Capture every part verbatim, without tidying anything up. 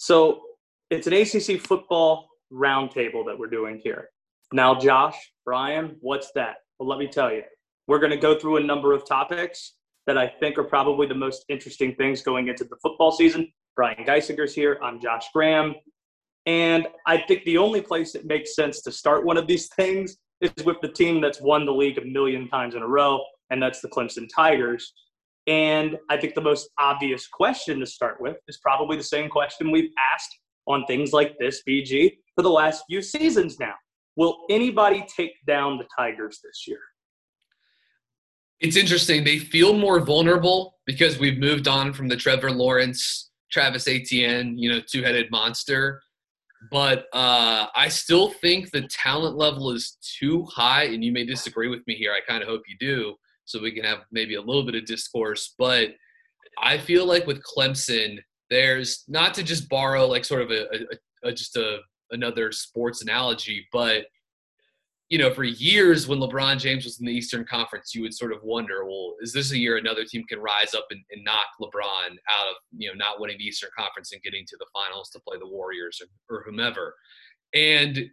So it's an A C C football roundtable that we're doing here. Now, Josh, Brian, what's that? Well, let me tell you. We're going to go through a number of topics that I think are probably the most interesting things going into the football season. Brian Geisinger's here. I'm Josh Graham. And I think the only place it makes sense to start one of these things is with the team that's won the league a million times in a row, and that's the Clemson Tigers. And I think the most obvious question to start with is probably the same question we've asked on things like this, B G, for the last few seasons now. Will anybody take down the Tigers this year? It's interesting. They feel more vulnerable because we've moved on from the Trevor Lawrence, Travis Etienne, you know, two-headed monster. But uh, I still think the talent level is too high, and you may disagree with me here. I kind of hope you do, so we can have maybe a little bit of discourse. But I feel like with Clemson, there's not to just borrow like sort of a, a, a just a another sports analogy, but you know, for years when LeBron James was in the Eastern Conference, you would sort of wonder, well, is this a year another team can rise up and, and knock LeBron out of, you know, not winning the Eastern Conference and getting to the finals to play the Warriors or, or whomever? And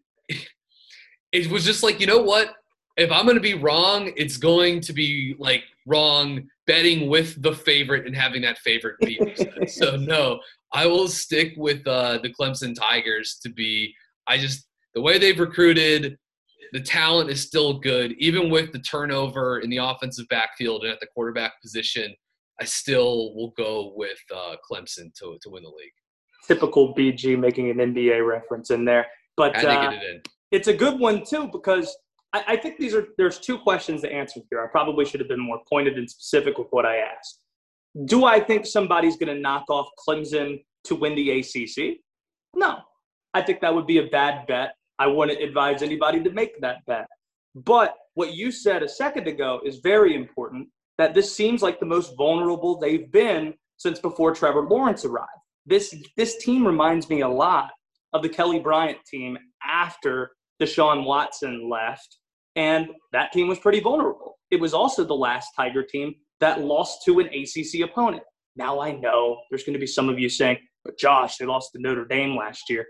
it was just like, you know what? If I'm going to be wrong, it's going to be like wrong betting with the favorite and having that favorite beat. So no, I will stick with uh, the Clemson Tigers to be, I just, the way they've recruited, the talent is still good. Even with the turnover in the offensive backfield and at the quarterback position, I still will go with uh, Clemson to to win the league. Typical B G making an N B A reference in there. But I uh, get it in. It's a good one, too, because I, I think these are there's two questions to answer here. I probably should have been more pointed and specific with what I asked. Do I think somebody's going to knock off Clemson to win the A C C? No. I think that would be a bad bet. I wouldn't advise anybody to make that bet. But what you said a second ago is very important, that this seems like the most vulnerable they've been since before Trevor Lawrence arrived. This this team reminds me a lot of the Kelly Bryant team after Deshaun Watson left, and that team was pretty vulnerable. It was also the last Tiger team that lost to an A C C opponent. Now I know there's going to be some of you saying, but Josh, they lost to Notre Dame last year.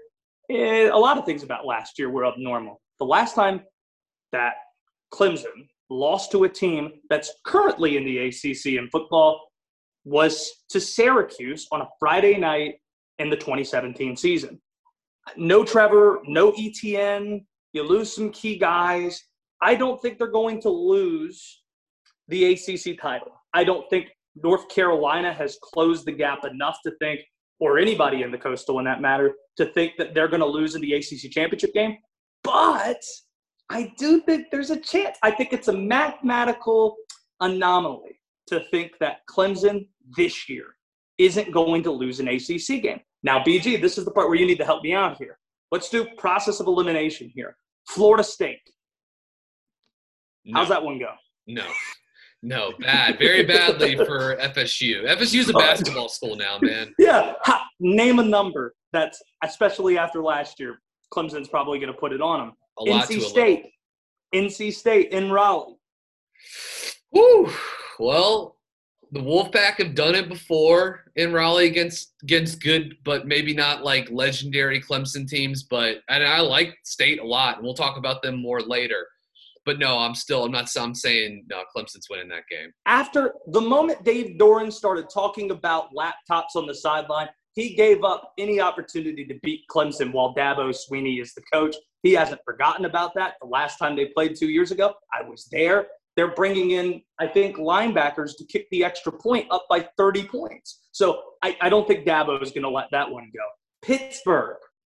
A lot of things about last year were abnormal. The last time that Clemson lost to a team that's currently in the A C C in football was to Syracuse on a Friday night in the twenty seventeen season. No Trevor, no E T N. You lose some key guys. I don't think they're going to lose the A C C title. I don't think North Carolina has closed the gap enough to think, or anybody in the Coastal in that matter, to think that they're going to lose in the A C C championship game. But I do think there's a chance. I think it's a mathematical anomaly to think that Clemson this year isn't going to lose an A C C game. Now, B G, this is the part where you need to help me out here. Let's do process of elimination here. Florida State. No. How's that one go? No. No, bad. Very badly for F S U. F S U is a basketball school now, man. Yeah. Ha, name a number that's, especially after last year, Clemson's probably going to put it on them. A lot N C to a State. little. N C State in Raleigh. Woo. Well, the Wolfpack have done it before in Raleigh against against good, but maybe not like legendary Clemson teams. But and I like State a lot, and we'll talk about them more later. But no, I'm still, I'm not, I'm saying no, Clemson's winning that game. After the moment Dave Doran started talking about laptops on the sideline, he gave up any opportunity to beat Clemson while Dabo Swinney is the coach. He hasn't forgotten about that. The last time they played two years ago, I was there. They're bringing in, I think, linebackers to kick the extra point up by thirty points. So I, I don't think Dabo is going to let that one go. Pittsburgh.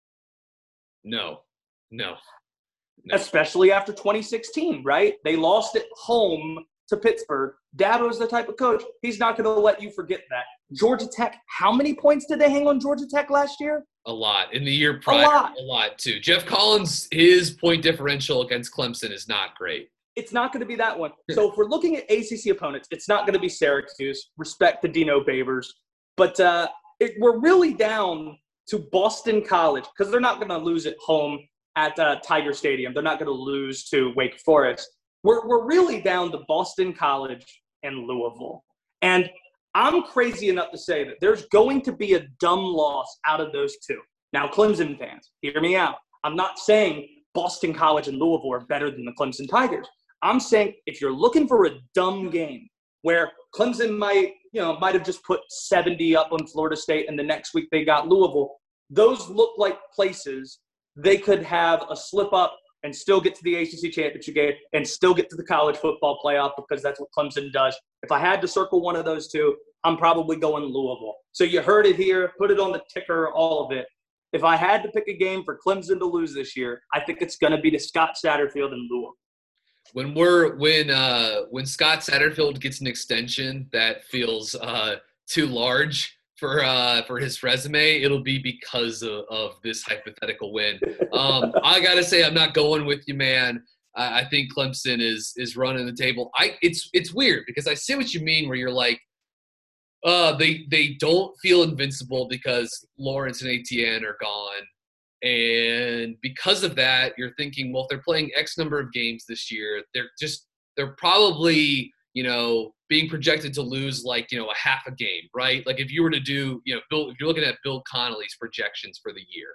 No, no. No. Especially after twenty sixteen, right? They lost at home to Pittsburgh. Dabo's the type of coach, he's not going to let you forget that. Georgia Tech, how many points did they hang on Georgia Tech last year? A lot. In the year prior, a lot, a lot too. Jeff Collins, his point differential against Clemson is not great. It's not going to be that one. So if we're looking at A C C opponents, it's not going to be Syracuse. Respect to Dino Babers. But uh, it, we're really down to Boston College because they're not going to lose at home at uh, Tiger Stadium. They're not going to lose to Wake Forest. We're we're really down to Boston College and Louisville. And I'm crazy enough to say that there's going to be a dumb loss out of those two. Now, Clemson fans, hear me out. I'm not saying Boston College and Louisville are better than the Clemson Tigers. I'm saying if you're looking for a dumb game where Clemson might, you know, might have just put seventy up on Florida State and the next week they got Louisville, those look like places they could have a slip up and still get to the A C C championship game and still get to the college football playoff because that's what Clemson does. If I had to circle one of those two, I'm probably going Louisville. So you heard it here, put it on the ticker, all of it. If I had to pick a game for Clemson to lose this year, I think it's going to be to Scott Satterfield and Louisville. When we're when uh, when Scott Satterfield gets an extension that feels uh, too large for uh, for his resume, it'll be because of, of this hypothetical win. Um, I gotta say, I'm not going with you, man. I, I think Clemson is is running the table. I it's it's weird because I see what you mean, where you're like, uh, they they don't feel invincible because Lawrence and Etienne are gone. And because of that, you're thinking, well, if they're playing X number of games this year, they're just they're probably, you know, being projected to lose like, you know, a half a game, right? Like if you were to do, you know, Bill, if you're looking at Bill Connolly's projections for the year,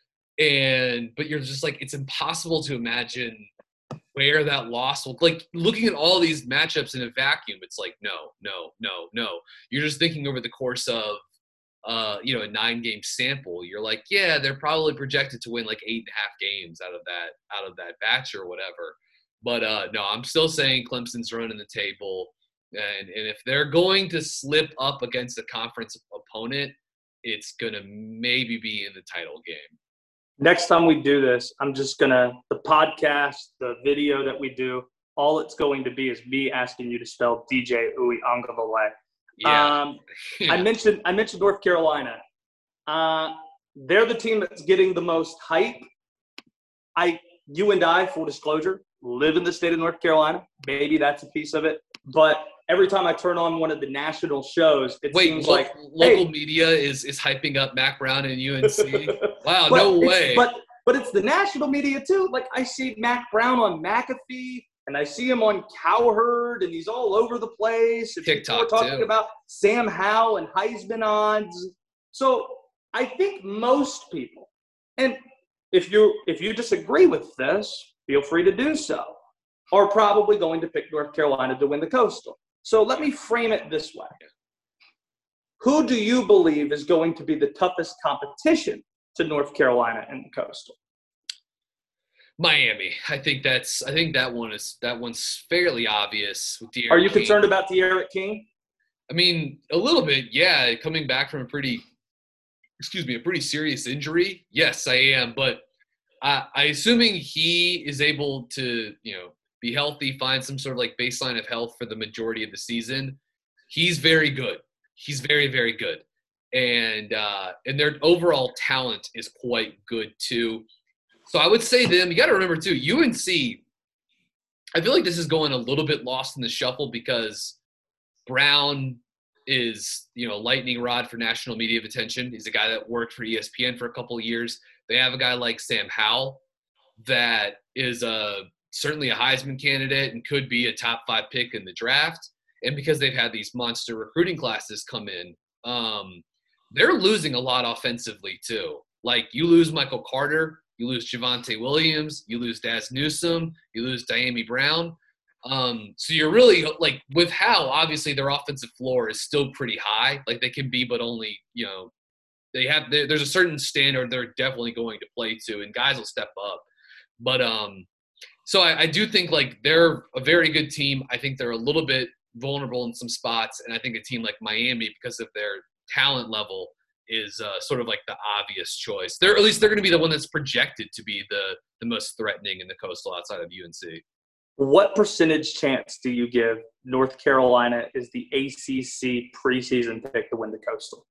and but you're just like, it's impossible to imagine where that loss will, like looking at all these matchups in a vacuum, it's like, no, no, no, no. You're just thinking over the course of, uh, you know, a nine-game sample, you're like, yeah, they're probably projected to win like eight and a half games out of that out of that batch or whatever. But uh, no, I'm still saying Clemson's running the table, and and if they're going to slip up against a conference opponent, it's gonna maybe be in the title game. Next time we do this, I'm just gonna the podcast, the video that we do, all it's going to be is me asking you to spell D J Uiagalelei. Yeah. Um, yeah. I mentioned I mentioned North Carolina. Uh, they're the team that's getting the most hype. I, you and I, full disclosure, live in the state of North Carolina. Maybe that's a piece of it. But every time I turn on one of the national shows, it Wait, seems lo- like local hey. media is is hyping up Mac Brown and U N C. Wow, but no way. But but it's the national media too. Like I see Mac Brown on McAfee. And I see him on Cowherd, and he's all over the place. And TikTok, people are talking too. about Sam Howell and Heisman odds. So I think most people, and if you if you disagree with this, feel free to do so, are probably going to pick North Carolina to win the Coastal. So let me frame it this way. Who do you believe is going to be the toughest competition to North Carolina in the Coastal? Miami. I think that's. I think that one is. That one's fairly obvious. With De'Aaron Are you King. concerned about De'Aaron King? I mean, a little bit. Yeah, coming back from a pretty, excuse me, a pretty serious injury. Yes, I am. But I, I assuming he is able to, you know, be healthy, find some sort of like baseline of health for the majority of the season. He's very good. He's very, very good, and uh, and their overall talent is quite good too. So I would say them. You got to remember too, U N C. I feel like this is going a little bit lost in the shuffle because Brown is, you know, lightning rod for national media attention. He's a guy that worked for E S P N for a couple of years. They have a guy like Sam Howell that is a certainly a Heisman candidate and could be a top five pick in the draft. And because they've had these monster recruiting classes come in, um, they're losing a lot offensively too. Like you lose Michael Carter. You lose Javonte Williams, you lose Daz Newsome, you lose Diami Brown. Um, so you're really like with Howell, obviously their offensive floor is still pretty high. Like they can be, but only, you know, they have, there's a certain standard they're definitely going to play to, and guys will step up. But um, so I, I do think like they're a very good team. I think they're a little bit vulnerable in some spots. And I think a team like Miami, because of their talent level, is uh, sort of like the obvious choice. They're at least they're going to be the one that's projected to be the the most threatening in the Coastal outside of U N C. What percentage chance do you give North Carolina is the A C C preseason pick to win the Coastal?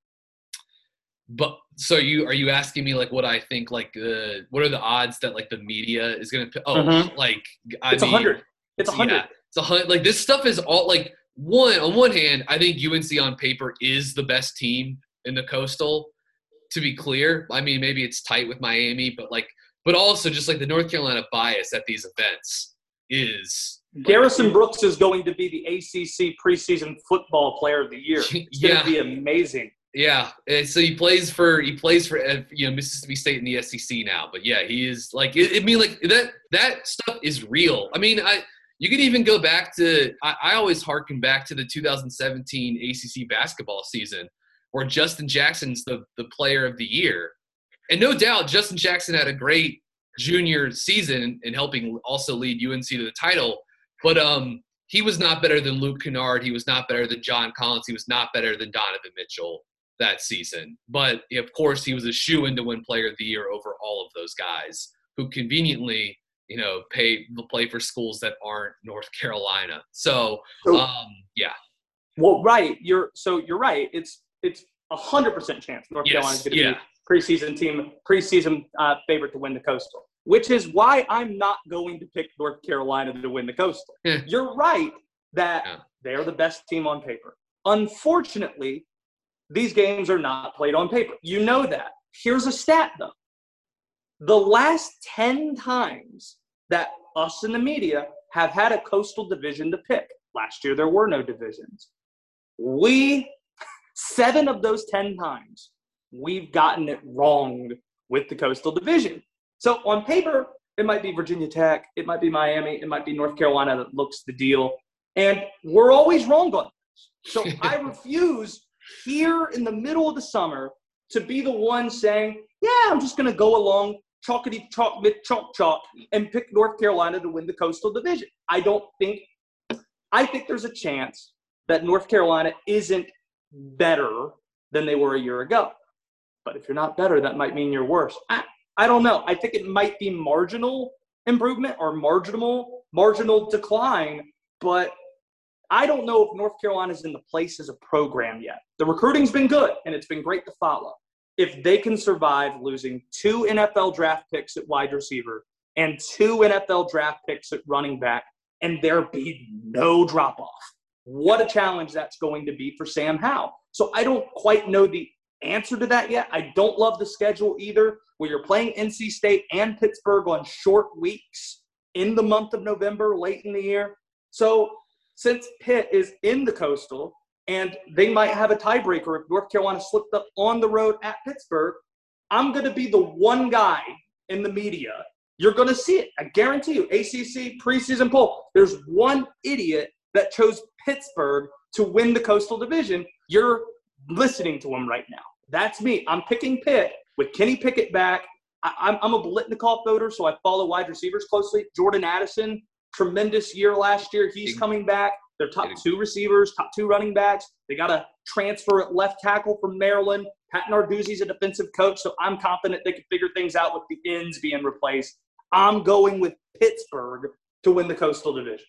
But so you are you asking me like what I think like uh, what are the odds that like the media is going to oh mm-hmm. like I it's mean, a hundred. It's a hundred. Yeah, it's a hundred. Like this stuff is all like one on one hand. I think U N C on paper is the best team in the Coastal, to be clear. I mean, maybe it's tight with Miami, but like, but also just like the North Carolina bias at these events is Garrison Brooks is going to be the A C C preseason football player of the year. It's Yeah. going to be amazing. Yeah, and so he plays for he plays for uh, you know Mississippi State in the S E C now. But yeah, he is like I I mean like that that stuff is real. I mean I you could even go back to I, I always harken back to the two thousand seventeen A C C basketball season where Justin Jackson's the the player of the year, and no doubt Justin Jackson had a great junior season in helping also lead U N C to the title. But um, he was not better than Luke Kennard. He was not better than John Collins. He was not better than Donovan Mitchell that season. But, of course, he was a shoo-in to win Player of the Year over all of those guys who conveniently, you know, pay play for schools that aren't North Carolina. So, um, yeah. Well, right. You're so you're right. It's it's a hundred percent chance North Yes, Carolina's going to yeah. be preseason team, preseason uh, favorite to win the Coastal. Which is why I'm not going to pick North Carolina to win the Coastal. Yeah. You're right that Yeah. they're the best team on paper. Unfortunately, these games are not played on paper. You know that. Here's a stat, though. The last ten times that us in the media have had a Coastal division to pick, last year there were no divisions. We, seven of those ten times, we've gotten it wrong with the Coastal division. So on paper, it might be Virginia Tech, it might be Miami, it might be North Carolina that looks the deal. And we're always wrong on this. So I refuse here in the middle of the summer to be the one saying, yeah, I'm just going to go along chalkity chalk, mid chalk chalk and pick North Carolina to win the Coastal division. I don't think – I think there's a chance that North Carolina isn't better than they were a year ago. But if you're not better, that might mean you're worse. I, I don't know. I think it might be marginal improvement or marginal marginal decline, but I don't know if North Carolina's in the place as a program yet. The recruiting's been good, and it's been great to follow. If they can survive losing two N F L draft picks at wide receiver and two N F L draft picks at running back, and there be no drop-off, what a challenge that's going to be for Sam Howell. So I don't quite know the answer to that yet. I don't love the schedule either, where you're playing N C State and Pittsburgh on short weeks in the month of November, late in the year. So since Pitt is in the Coastal and they might have a tiebreaker if North Carolina slipped up on the road at Pittsburgh, I'm going to be the one guy in the media. You're going to see it. I guarantee you, A C C preseason poll, there's one idiot that chose Pittsburgh to win the Coastal Division. You're listening to him right now. That's me. I'm picking Pitt with Kenny Pickett back. I, I'm, I'm a Biletnikoff voter, so I follow wide receivers closely. Jordan Addison, tremendous year last year. He's coming back. They're top two receivers, top two running backs. They got a transfer at left tackle from Maryland. Pat Narduzzi's a defensive coach, so I'm confident they can figure things out with the ends being replaced. I'm going with Pittsburgh to win the Coastal Division.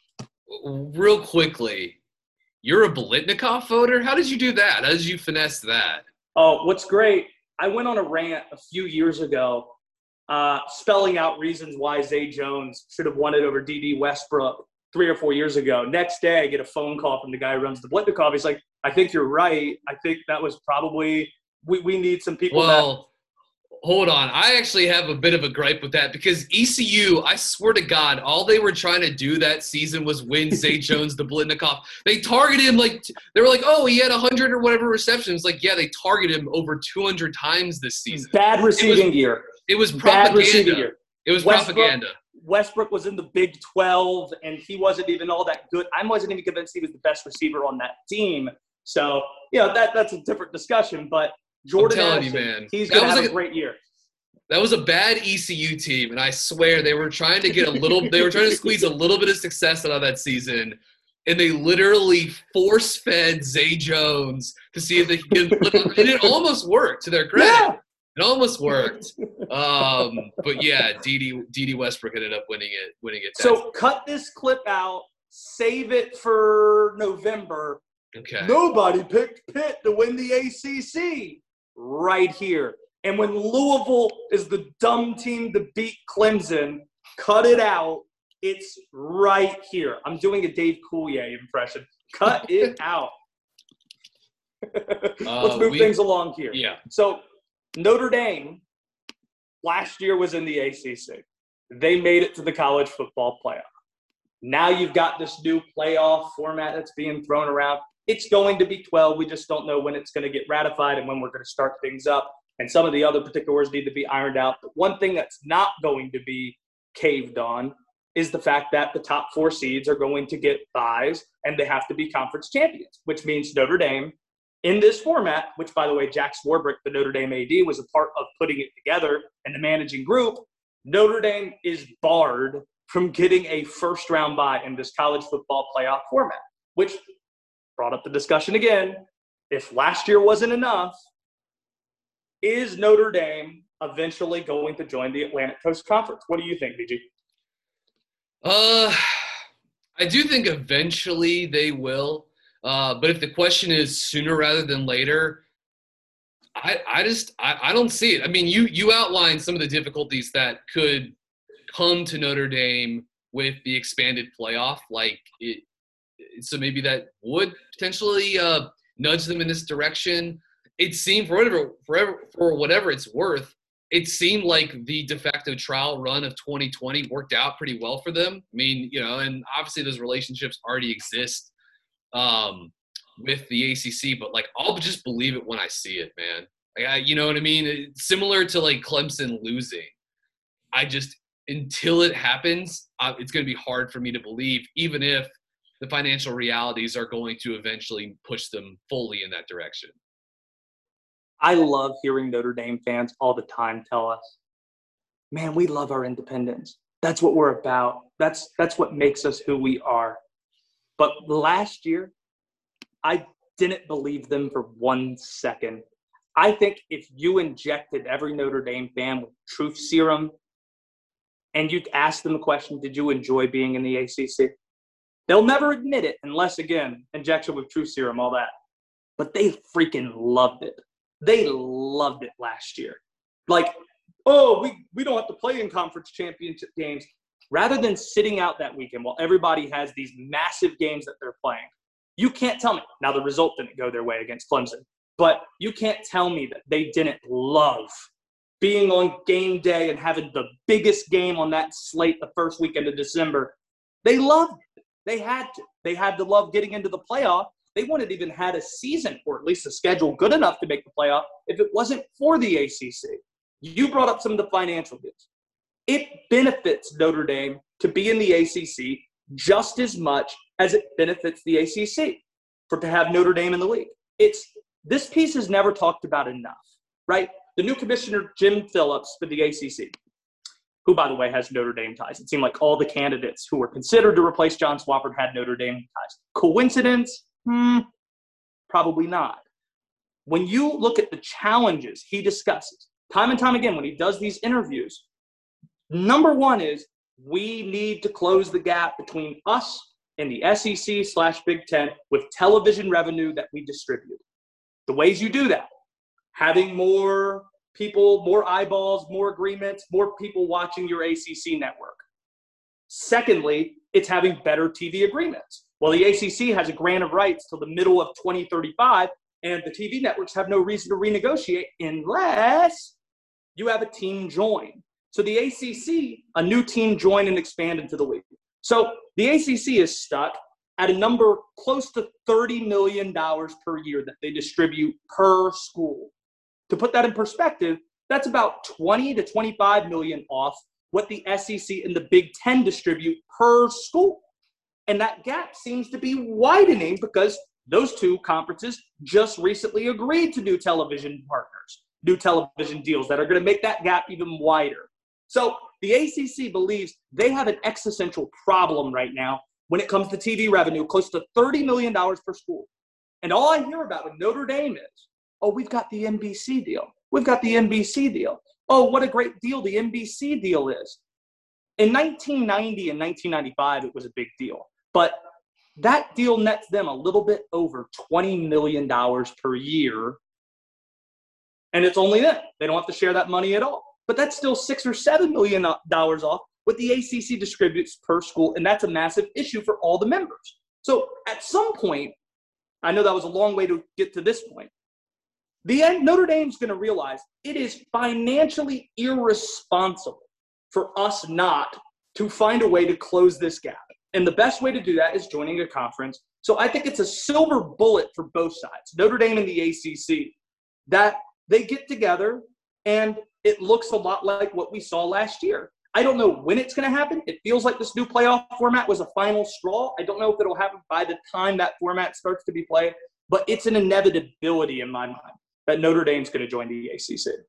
Real quickly, you're a Biletnikoff voter? How did you do that? How did you finesse that? Oh, what's great, I went on a rant a few years ago uh, spelling out reasons why Zay Jones should have won it over D D Westbrook three or four years ago. Next day, I get a phone call from the guy who runs the Biletnikoff. He's like, I think you're right. I think that was probably we, – we need some people well, that – hold on. I actually have a bit of a gripe with that because E C U, I swear to God, all they were trying to do that season was win Zay Jones the Biletnikoff. They targeted him like – they were like, oh, he had one hundred or whatever receptions. Like, yeah, they targeted him over two hundred times this season. Bad receiving it was, gear. It was Bad receiving propaganda. gear. It was Westbrook, propaganda. Westbrook was in the Big twelve, and he wasn't even all that good. I wasn't even convinced he was the best receiver on that team. So, you know, that that's a different discussion. But Jordan I'm telling Addison, you, man, he's that going to was have like a great year. That was a bad E C U team, and I swear they were trying to get a little – they were trying to squeeze a little bit of success out of that season, and they literally force-fed Zay Jones to see if they could get – and it almost worked, to their credit. Yeah. It almost worked. Um, but, yeah, D D Westbrook ended up winning it. Winning it. So cut this clip out, save it for November. Okay. Nobody picked Pitt to win the A C C right here. And when Louisville is the dumb team to beat Clemson, cut it out. It's right here. I'm doing a Dave Coulier impression. Cut it out. Let's Uh, move we- things along here. Yeah. So Notre Dame last year was in the A C C. They made it to the college football playoff. Now you've got this new playoff format that's being thrown around. It's going to be twelve. We just don't know when it's going to get ratified and when we're going to start things up. And some of the other particulars need to be ironed out. But one thing that's not going to be caved on is the fact that the top four seeds are going to get byes and they have to be conference champions, which means Notre Dame in this format, which, by the way, Jack Swarbrick, the Notre Dame A D, was a part of putting it together and the managing group. Notre Dame is barred from getting a first-round bye in this college football playoff format, which brought up the discussion again. If last year wasn't enough, is Notre Dame eventually going to join the Atlantic Coast Conference? What do you think, B G? Uh, I do think eventually they will. Uh, but if the question is sooner rather than later, I, I just I, I don't see it. I mean, you you outlined some of the difficulties that could come to Notre Dame with the expanded playoff. Like it, so maybe that would potentially uh, nudge them in this direction. It seemed for whatever for, for whatever it's worth, it seemed like the de facto trial run of twenty twenty worked out pretty well for them. I mean, you know, and obviously those relationships already exist um, with the A C C, but like I'll just believe it when I see it, man. Like, I, you know what I mean? It's similar to like Clemson losing. I just until it happens, uh, it's going to be hard for me to believe, even if the financial realities are going to eventually push them fully in that direction. I love hearing Notre Dame fans all the time tell us, man, we love our independence. That's what we're about. That's that's what makes us who we are. But last year, I didn't believe them for one second. I think if you injected every Notre Dame fan with truth serum and you asked them the question, did you enjoy being in the A C C? They'll never admit it unless, again, injection with truth serum, all that. But they freaking loved it. They loved it last year. Like, oh, we, we don't have to play in conference championship games. Rather than sitting out that weekend while everybody has these massive games that they're playing, you can't tell me. Now, the result didn't go their way against Clemson, but you can't tell me that they didn't love being on game day and having the biggest game on that slate the first weekend of December. They loved it. They had to. They had to love getting into the playoff. They wouldn't have even had a season or at least a schedule good enough to make the playoff if it wasn't for the A C C. You brought up some of the financial deals. It benefits Notre Dame to be in the A C C just as much as it benefits the A C C for to have Notre Dame in the league. It's this piece is never talked about enough, right? The new commissioner, Jim Phillips, for the A C C, who, by the way, has Notre Dame ties. It seemed like all the candidates who were considered to replace John Swafford had Notre Dame ties. Coincidence? Hmm, probably not. When you look at the challenges he discusses, time and time again, when he does these interviews, number one is we need to close the gap between us and the S E C slash Big Ten with television revenue that we distribute. The ways you do that, having more people, more eyeballs, more agreements, more people watching your A C C network. Secondly, it's having better T V agreements. Well, the A C C has a grant of rights till the middle of twenty thirty-five, and the T V networks have no reason to renegotiate unless you have a team join. So the A C C, a new team join and expand into the league. So the A C C is stuck at a number close to thirty million dollars per year that they distribute per school. To put that in perspective, that's about twenty to twenty-five million off what the S E C and the Big Ten distribute per school. And that gap seems to be widening because those two conferences just recently agreed to new television partners, new television deals that are going to make that gap even wider. So the A C C believes they have an existential problem right now when it comes to T V revenue, close to thirty million dollars per school. And all I hear about with Notre Dame is, oh, we've got the N B C deal. We've got the N B C deal. Oh, what a great deal the N B C deal is. In nineteen ninety and nineteen ninety-five, it was a big deal. But that deal nets them a little bit over twenty million dollars per year. And it's only them. They don't have to share that money at all. But that's still six or seven million dollars off what the A C C distributes per school. And that's a massive issue for all the members. So at some point, I know that was a long way to get to this point. The end, Notre Dame's going to realize it is financially irresponsible for us not to find a way to close this gap. And the best way to do that is joining a conference. So I think it's a silver bullet for both sides, Notre Dame and the A C C, that they get together and it looks a lot like what we saw last year. I don't know when it's going to happen. It feels like this new playoff format was a final straw. I don't know if it'll happen by the time that format starts to be played, but it's an inevitability in my mind that Notre Dame's going to join the A C C.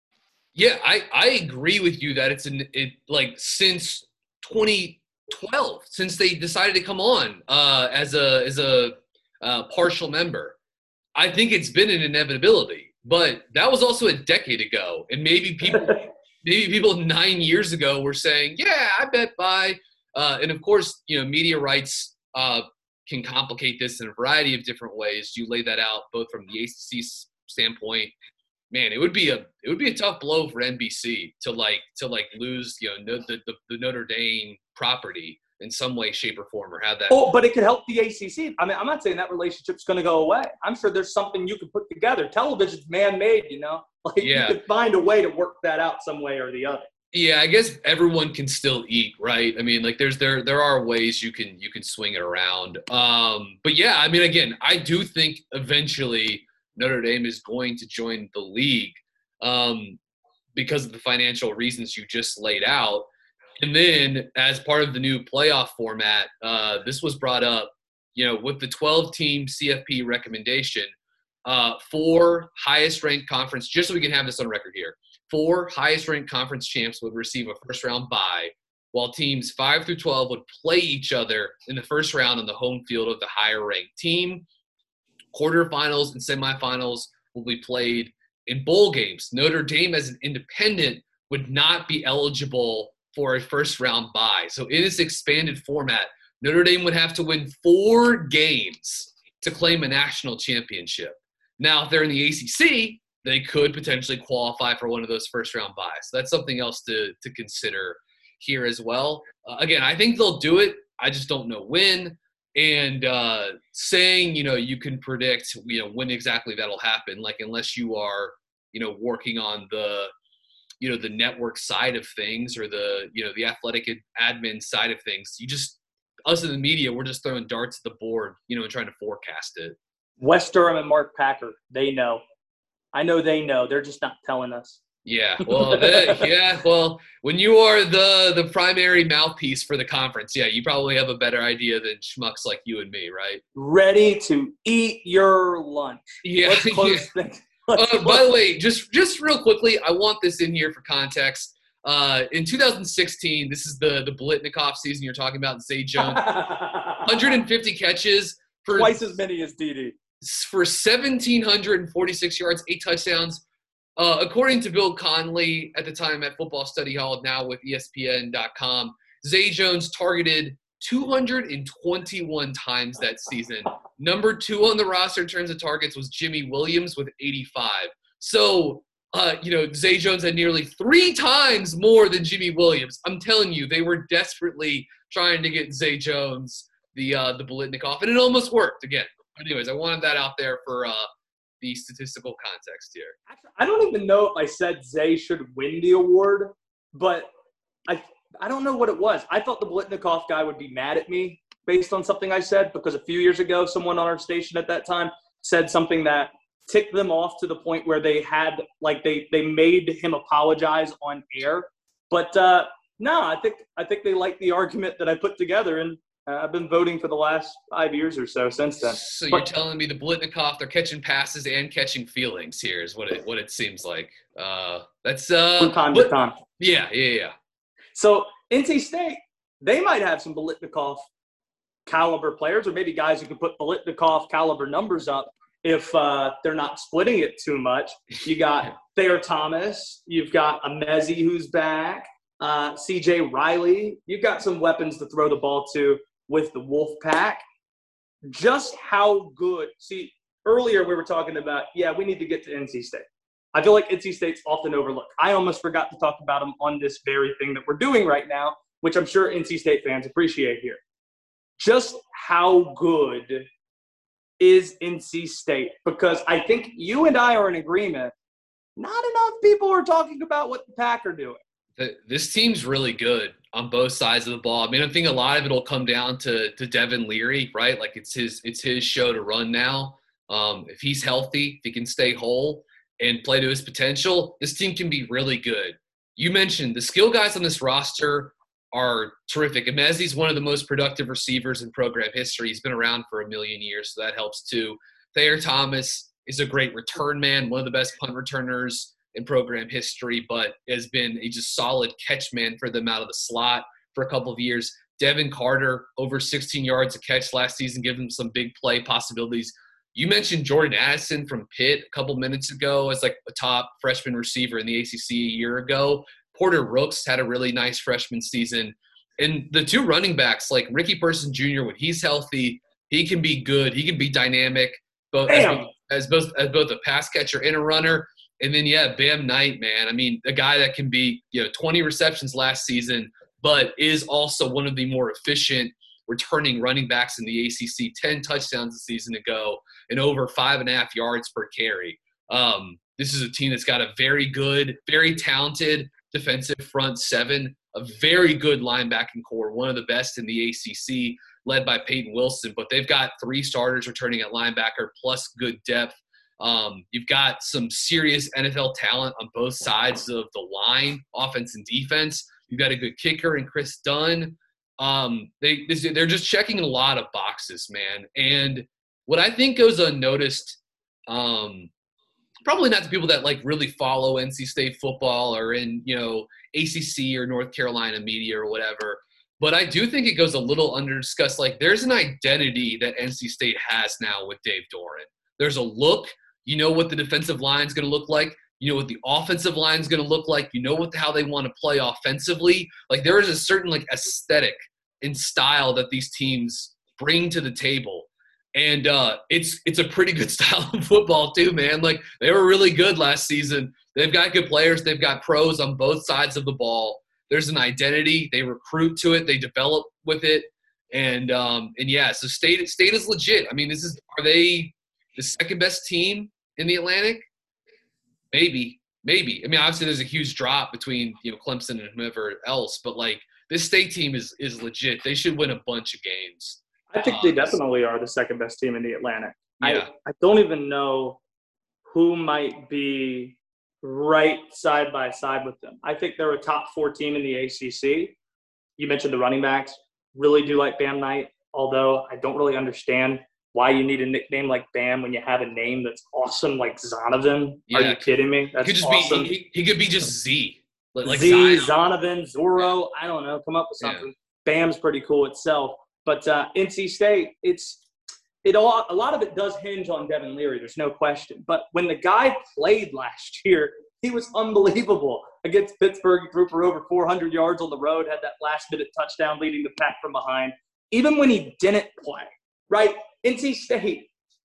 Yeah, I, I agree with you that it's an it like since twenty twelve, since they decided to come on uh, as a as a uh, partial member. I think it's been an inevitability, but that was also a decade ago, and maybe people maybe people nine years ago were saying, "Yeah, I bet by," uh, and of course, you know, media rights uh, can complicate this in a variety of different ways. You lay that out both from the A C C standpoint. Man, it would be a it would be a tough blow for N B C to like to like lose you know the the, the Notre Dame property in some way, shape, or form, or have that. Oh, but it could help the A C C. I mean, I'm not saying that relationship's going to go away. I'm sure there's something you can put together. Television's man-made, you know. Like Yeah. you could find a way to work that out some way or the other. Yeah, I guess everyone can still eat, right? I mean, like there's there there are ways you can you can swing it around. Um, but yeah, I mean, again, I do think eventually Notre Dame is going to join the league um, because of the financial reasons you just laid out. And then as part of the new playoff format, uh, this was brought up, you know, with the twelve-team C F P recommendation, uh, four highest-ranked conference, just so we can have this on record here, four highest-ranked conference champs would receive a first-round bye, while teams five through twelve would play each other in the first round on the home field of the higher-ranked team. Quarterfinals and semifinals will be played in bowl games. Notre Dame, as an independent, would not be eligible for a first-round bye. So in this expanded format, Notre Dame would have to win four games to claim a national championship. Now, if they're in the A C C, they could potentially qualify for one of those first-round byes. So that's something else to, to consider here as well. Uh, again, I think they'll do it. I just don't know when. And uh, saying, you know, you can predict, you know, when exactly that'll happen, like unless you are, you know, working on the, you know, the network side of things or the, you know, the athletic admin side of things, you just, us in the media, we're just throwing darts at the board, you know, and trying to forecast it. Wes Durham and Mark Packer, they know. I know they know. They're just not telling us. Yeah, well, they, yeah, well, when you are the the primary mouthpiece for the conference, yeah, you probably have a better idea than schmucks like you and me, right? Ready to eat your lunch. Yeah. Let's close yeah. things. Let's Uh, close. by the way, just just real quickly, I want this in here for context. Uh, in two thousand sixteen, this is the the Biletnikoff season you're talking about. Zay Jones, one hundred fifty catches for Twice as many as D D. for one thousand seven hundred forty-six yards, eight touchdowns. Uh, according to Bill Conley at the time at Football Study Hall, now with E S P N dot com, Zay Jones targeted two hundred twenty-one times that season. Number two on the roster in terms of targets was Jimmy Williams with eighty-five. So, uh, you know, Zay Jones had nearly three times more than Jimmy Williams. I'm telling you, they were desperately trying to get Zay Jones the uh, the Biletnikoff, and it almost worked again. Anyways, I wanted that out there for uh, the statistical context here. Actually, I don't even know if I said Zay should win the award, but I I don't know what it was. I thought the Biletnikoff guy would be mad at me based on something I said, because a few years ago, someone on our station at that time said something that ticked them off to the point where they had, like, they they made him apologize on air. But uh, no, I think I think they liked the argument that I put together, and uh, I've been voting for the last five years or so since then. So but, you're telling me the Biletnikoff, they're catching passes and catching feelings here is what it what it seems like. Uh, that's uh, from time but, to time. Yeah, yeah, yeah. So N C State, they might have some Biletnikoff caliber players, or maybe guys who can put Biletnikoff caliber numbers up if uh, they're not splitting it too much. You got Thayer Thomas. You've got Amezi, who's back. Uh, C J Riley. You've got some weapons to throw the ball to with the Wolfpack. Just how good – see, earlier we were talking about, yeah, we need to get to N C State. I feel like N C State's often overlooked. I almost forgot to talk about them on this very thing that we're doing right now, which I'm sure N C State fans appreciate here. Just how good is N C State? Because I think you and I are in agreement. Not enough people are talking about what the Pack are doing. th- this team's really good on both sides of the ball. I mean, I think a lot of it will come down to to Devin Leary, right? Like it's his it's his show to run now. Um, if he's healthy, if he can stay whole and play to his potential, this team can be really good. You mentioned the skill guys on this roster are terrific. Emezi's one of the most productive receivers in program history. He's been around for a million years, so that helps too. Thayer Thomas is a great return man, one of the best punt returners in program history, but has been a just solid catch man for them out of the slot for a couple of years. Devin Carter, over sixteen yards a catch last season, giving them some big play possibilities. You mentioned Jordan Addison from Pitt a couple minutes ago as like a top freshman receiver in the A C C a year ago. Porter Rooks had a really nice freshman season. And the two running backs, like Ricky Person Junior, when he's healthy, he can be good. He can be dynamic, both as, both as both as both a pass catcher and a runner. And then, yeah, Bam Knight, man. I mean, a guy that can be, you know, twenty receptions last season, but is also one of the more efficient returning running backs in the A C C. ten touchdowns a season ago and over five and a half yards per carry. Um, this is a team that's got a very good, very talented defensive front seven, a very good linebacking core, one of the best in the A C C, led by Peyton Wilson. But they've got three starters returning at linebacker plus good depth. Um, you've got some serious N F L talent on both sides of the line, offense and defense. You've got a good kicker in Chris Dunn. Um, they, they're just checking a lot of boxes, man. And what I think goes unnoticed, um, probably not to people that like really follow N C State football or in, you know, A C C or North Carolina media or whatever, but I do think it goes a little under discussed. Like there's an identity that N C State has now with Dave Doeren. There's a look. You know what the defensive line is going to look like. You know what the offensive line is going to look like. You know what the, how they want to play offensively. Like there is a certain like aesthetic and style that these teams bring to the table. And uh, it's it's a pretty good style of football too, man. Like they were really good last season. They've got good players. They've got pros on both sides of the ball. There's an identity. They recruit to it. They develop with it. And um, and yeah, so State State is legit. I mean, this is are they the second best team in the Atlantic? Maybe, maybe. I mean, obviously there's a huge drop between, you know, Clemson and whoever else, but like this State team is is legit. They should win a bunch of games. I think they definitely are the second best team in the Atlantic. Yeah. I, I don't even know who might be right side by side with them. I think they're a top four team in the A C C. You mentioned the running backs. Really do like Bam Knight, although I don't really understand why you need a nickname like Bam when you have a name that's awesome like Zonovan. Yeah. Are you kidding me? That's he could just awesome. be he, he could be just Z. Like Z, Zion. Zonovan, Zorro. I don't know. Come up with something. Yeah. Bam's pretty cool itself. But uh, N C State, it's it all. A lot of it does hinge on Devin Leary. There's no question. But when the guy played last year, he was unbelievable against Pittsburgh. He threw for over four hundred yards on the road. Had that last-minute touchdown leading the pack from behind. Even when he didn't play, right? N C State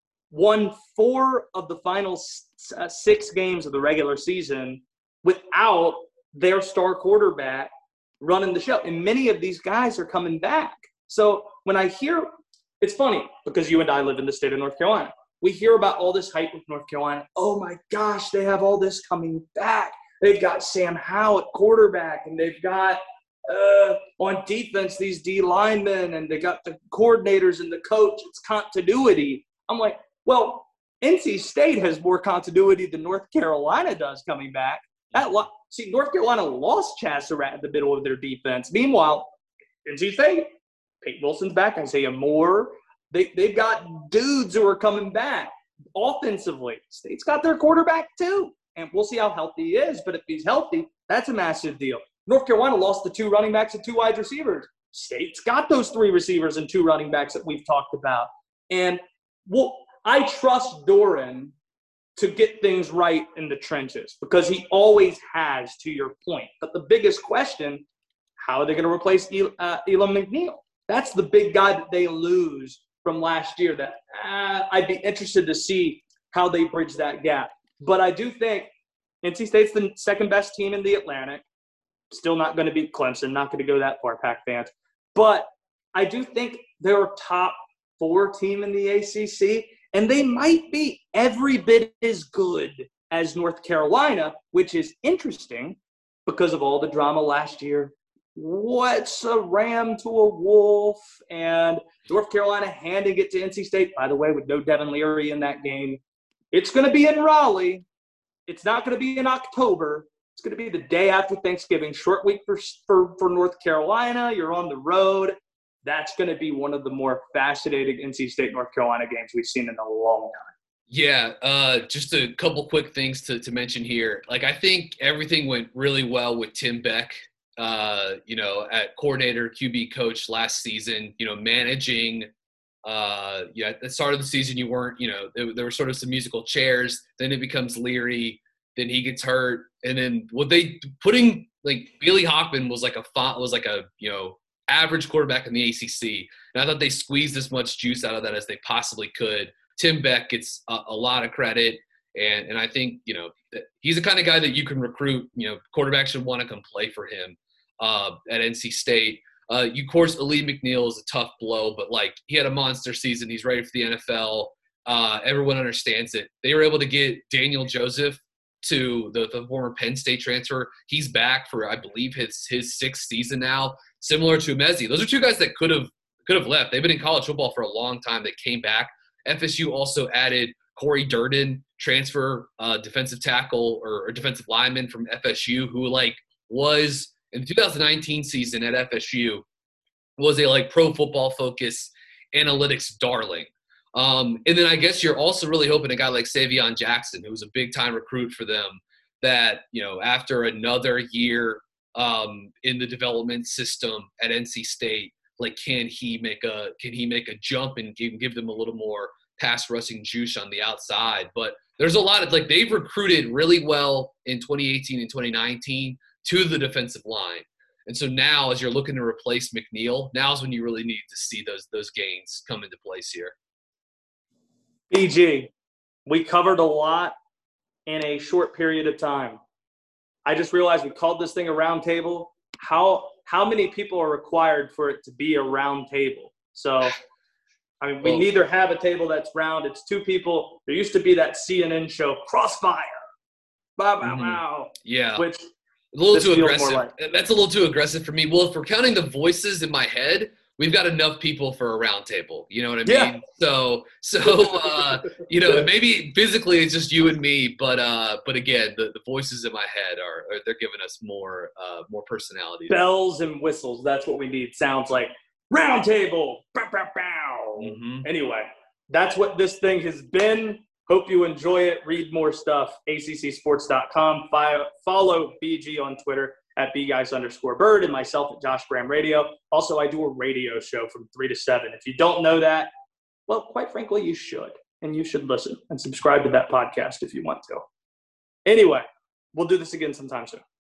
won four of the final uh, six games of the regular season without their star quarterback running the show. And many of these guys are coming back. So when I hear – it's funny because you and I live in the state of North Carolina. We hear about all this hype with North Carolina. Oh, my gosh, they have all this coming back. They've got Sam Howell at quarterback, and they've got uh, on defense these D linemen, and they got the coordinators and the coach. It's continuity. I'm like, well, N C State has more continuity than North Carolina does coming back. That lo- See, North Carolina lost Chasserat in the middle of their defense. Meanwhile, N C State – Peyton Wilson's back. Isaiah Moore. They, they've got dudes who are coming back offensively. State's got their quarterback too. And we'll see how healthy he is. But if he's healthy, that's a massive deal. North Carolina lost the two running backs and two wide receivers. State's got those three receivers and two running backs that we've talked about. And well, I trust Doeren to get things right in the trenches because he always has, to your point. But the biggest question, how are they going to replace El- uh, Elam McNeil? That's the big guy that they lose from last year that uh, I'd be interested to see how they bridge that gap. But I do think N C State's the second best team in the Atlantic. Still not going to beat Clemson, not going to go that far, Pack fans. But I do think they're a top four team in the A C C, and they might be every bit as good as North Carolina, which is interesting because of all the drama last year. What's a ram to a wolf? And North Carolina handing it to N C State, by the way, with no Devin Leary in that game. It's going to be in Raleigh. It's not going to be in October. It's going to be the day after Thanksgiving. Short week for, for, for North Carolina. You're on the road. That's going to be one of the more fascinating N C State North Carolina games we've seen in a long time. Yeah, uh, just a couple quick things to, to mention here. Like, I think everything went really well with Tim Beck, uh, you know, at coordinator, Q B coach last season, you know, managing. Uh, yeah, at the start of the season, you weren't, you know, there, there were sort of some musical chairs. Then it becomes Leary. Then he gets hurt. And then what they putting like Bailey Hockman was like a was like a, you know, average quarterback in the A C C. And I thought they squeezed as much juice out of that as they possibly could. Tim Beck gets a, a lot of credit. And, and I think, you know, he's the kind of guy that you can recruit. You know, quarterbacks should want to come play for him uh, at N C State. Uh, you, of course, Ali McNeil is a tough blow, but, like, he had a monster season. He's ready for the N F L. Uh, everyone understands it. They were able to get Daniel Joseph to the, the former Penn State transfer. He's back for, I believe, his his sixth season now, similar to Mezzi. Those are two guys that could have could have left. They've been in college football for a long time. They came back. F S U also added Corey Durden, transfer uh, defensive tackle or, or defensive lineman from F S U, who, like, was – in the two thousand nineteen season at F S U, was a like pro football focus analytics darling. Um, and then I guess you're also really hoping a guy like Savion Jackson, who was a big time recruit for them, that, you know, after another year um, in the development system at N C State, like, can he make a, can he make a jump and give, give them a little more pass rushing juice on the outside? But there's a lot of, like, they've recruited really well in twenty eighteen and twenty nineteen to the defensive line. And so now, as you're looking to replace McNeil, now's when you really need to see those those gains come into place here. B G, we covered a lot in a short period of time. I just realized we called this thing a round table. How how many people are required for it to be a round table? So, I mean, we well, neither have a table that's round. It's two people. There used to be that C N N show, Crossfire. Bow, bow, mm-hmm. bow. Yeah. Which – a little too aggressive. Like. That's a little too aggressive for me. Well, if we're counting the voices in my head, we've got enough people for a round table. You know what I mean? Yeah. So, so uh, you know, maybe physically it's just you and me, but uh, but again, the, the voices in my head are, are they're giving us more uh, more personality. Bells and whistles. That's what we need. Sounds like round table. Bow, bow, bow. Mm-hmm. Anyway, that's what this thing has been. Hope you enjoy it. Read more stuff. A C C sports dot com. Follow B G on Twitter at bguys underscore bird and myself at Josh Graham Radio. Also, I do a radio show from three to seven. If you don't know that, well, quite frankly, you should. And you should listen and subscribe to that podcast if you want to. Anyway, we'll do this again sometime soon.